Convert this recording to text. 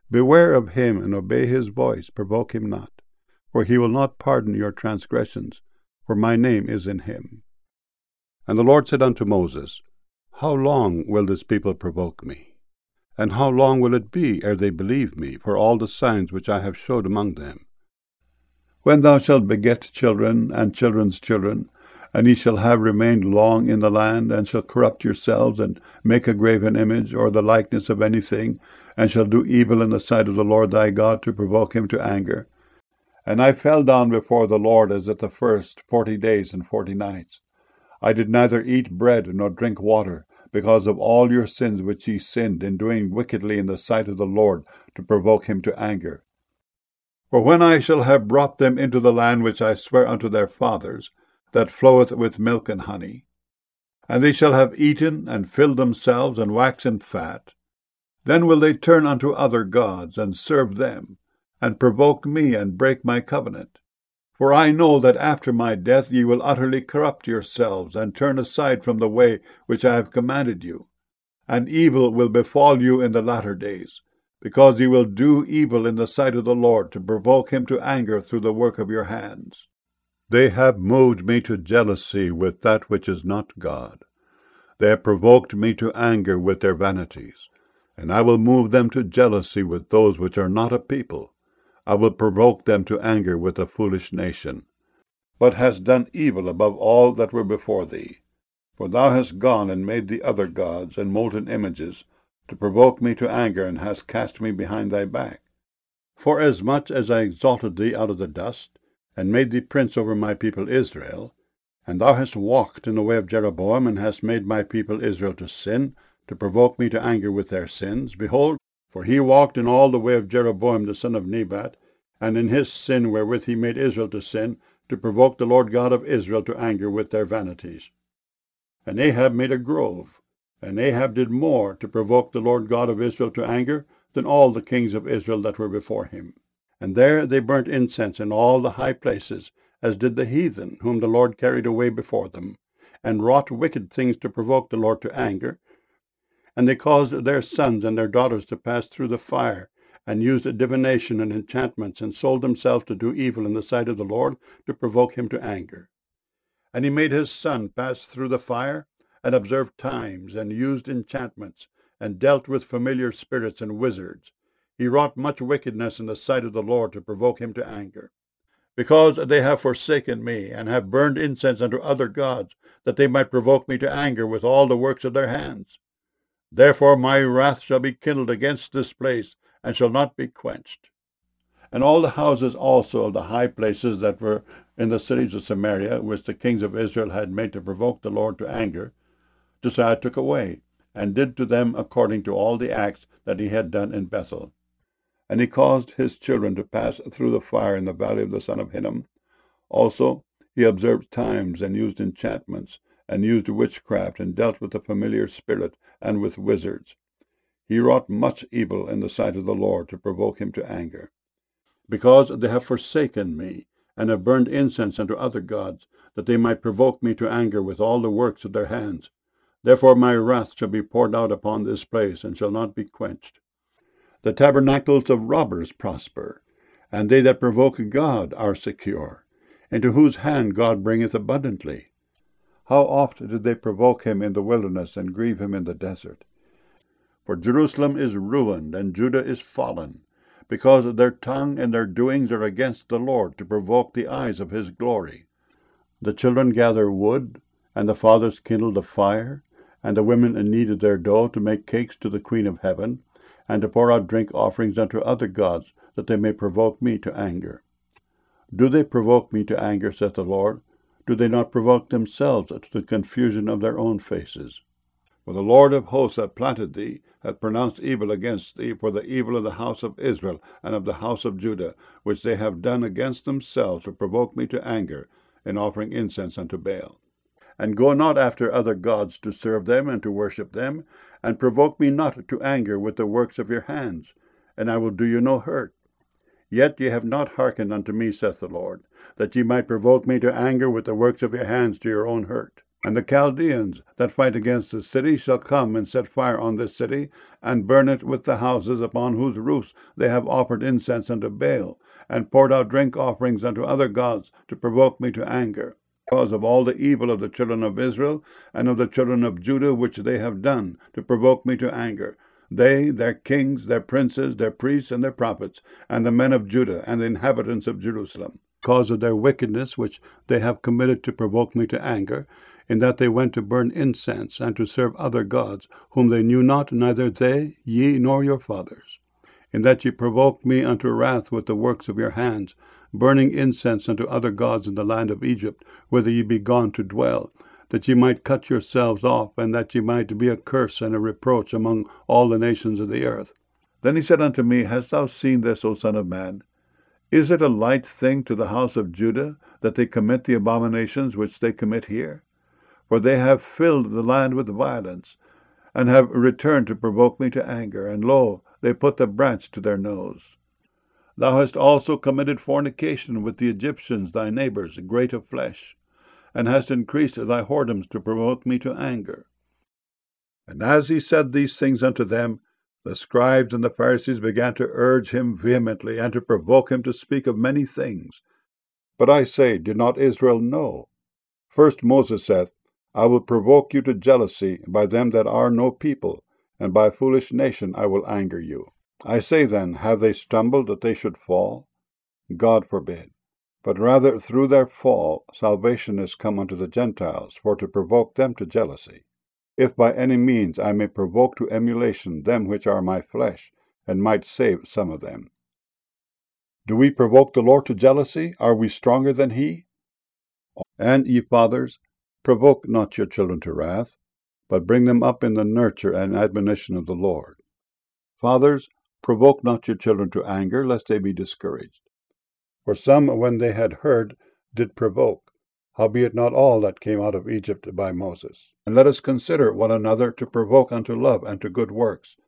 Beware of him, and obey his voice, provoke him not. For he will not pardon your transgressions, for my name is in him. And the Lord said unto Moses, How long will this people provoke me? And how long will it be ere they believe me, for all the signs which I have showed among them? When thou shalt beget children, and children's children, and ye shall have remained long in the land, and shall corrupt yourselves, and make a graven image, or the likeness of anything, and shall do evil in the sight of the Lord thy God, to provoke him to anger. And I fell down before the Lord as at the first 40 days and 40 nights. I did neither eat bread nor drink water, because of all your sins which ye sinned in doing wickedly in the sight of the Lord, to provoke him to anger. For when I shall have brought them into the land which I swear unto their fathers, that floweth with milk and honey, and they shall have eaten and filled themselves and waxen fat, then will they turn unto other gods, and serve them, and provoke me, and break my covenant. For I know that after my death ye will utterly corrupt yourselves, and turn aside from the way which I have commanded you. And evil will befall you in the latter days, because ye will do evil in the sight of the Lord, to provoke him to anger through the work of your hands. They have moved me to jealousy with that which is not God. They have provoked me to anger with their vanities. And I will move them to jealousy with those which are not a people. I will provoke them to anger with a foolish nation. But hast done evil above all that were before thee. For thou hast gone and made thee other gods and molten images, to provoke me to anger, and hast cast me behind thy back. Forasmuch as I exalted thee out of the dust, and made thee prince over my people Israel, and thou hast walked in the way of Jeroboam, and hast made my people Israel to sin, to provoke me to anger with their sins, behold, for he walked in all the way of Jeroboam the son of Nebat, and in his sin wherewith he made Israel to sin, to provoke the Lord God of Israel to anger with their vanities. And Ahab made a grove, and Ahab did more to provoke the Lord God of Israel to anger than all the kings of Israel that were before him. And there they burnt incense in all the high places, as did the heathen, whom the Lord carried away before them, and wrought wicked things to provoke the Lord to anger. And they caused their sons and their daughters to pass through the fire, and used divination and enchantments, and sold themselves to do evil in the sight of the Lord, to provoke him to anger. And he made his son pass through the fire, and observed times, and used enchantments, and dealt with familiar spirits and wizards. He wrought much wickedness in the sight of the Lord, to provoke him to anger. Because they have forsaken me, and have burned incense unto other gods, that they might provoke me to anger with all the works of their hands. Therefore my wrath shall be kindled against this place, and shall not be quenched. And all the houses also of the high places that were in the cities of Samaria, which the kings of Israel had made to provoke the Lord to anger, Josiah took away, and did to them according to all the acts that he had done in Bethel. And he caused his children to pass through the fire in the valley of the son of Hinnom. Also he observed times, and used enchantments, and used witchcraft, and dealt with the familiar spirit, and with wizards. He wrought much evil in the sight of the Lord, to provoke him to anger. Because they have forsaken me, and have burned incense unto other gods, that they might provoke me to anger with all the works of their hands. Therefore my wrath shall be poured out upon this place, and shall not be quenched. The tabernacles of robbers prosper, and they that provoke God are secure, into whose hand God bringeth abundantly. How oft did they provoke him in the wilderness, and grieve him in the desert? For Jerusalem is ruined, and Judah is fallen, because their tongue and their doings are against the Lord, to provoke the eyes of his glory. The children gather wood, and the fathers kindle the fire, and the women kneaded their dough to make cakes to the Queen of Heaven, and to pour out drink offerings unto other gods, that they may provoke me to anger. Do they provoke me to anger, saith the Lord? Do they not provoke themselves to the confusion of their own faces? For the Lord of hosts hath planted thee, hath pronounced evil against thee, for the evil of the house of Israel and of the house of Judah, which they have done against themselves, to provoke me to anger, in offering incense unto Baal. And go not after other gods to serve them and to worship them, and provoke me not to anger with the works of your hands, and I will do you no hurt. Yet ye have not hearkened unto me, saith the Lord, that ye might provoke me to anger with the works of your hands to your own hurt. And the Chaldeans that fight against the city shall come and set fire on this city, and burn it with the houses upon whose roofs they have offered incense unto Baal, and poured out drink offerings unto other gods, to provoke me to anger, because of all the evil of the children of Israel and of the children of Judah which they have done, to provoke me to anger. They, their kings, their princes, their priests, and their prophets, and the men of Judah, and the inhabitants of Jerusalem, because of their wickedness which they have committed to provoke me to anger, in that they went to burn incense, and to serve other gods, whom they knew not, neither they, ye, nor your fathers. In that ye provoked me unto wrath with the works of your hands, burning incense unto other gods in the land of Egypt, whither ye be gone to dwell, that ye might cut yourselves off, and that ye might be a curse and a reproach among all the nations of the earth. Then he said unto me, Hast thou seen this, O son of man? Is it a light thing to the house of Judah, that they commit the abominations which they commit here? For they have filled the land with violence, and have returned to provoke me to anger, and lo, they put the branch to their nose. Thou hast also committed fornication with the Egyptians thy neighbors, great of flesh, and hast increased thy whoredoms to provoke me to anger. And as he said these things unto them, the scribes and the Pharisees began to urge him vehemently, and to provoke him to speak of many things. But I say, did not Israel know? First Moses saith, I will provoke you to jealousy by them that are no people, and by a foolish nation I will anger you. I say then, have they stumbled that they should fall? God forbid. But rather through their fall salvation is come unto the Gentiles, for to provoke them to jealousy. If by any means I may provoke to emulation them which are my flesh, and might save some of them. Do we provoke the Lord to jealousy? Are we stronger than he? And ye fathers, provoke not your children to wrath, but bring them up in the nurture and admonition of the Lord. Fathers, provoke not your children to anger, lest they be discouraged. For some, when they had heard, did provoke, howbeit not all that came out of Egypt by Moses. And let us consider one another to provoke unto love and to good works,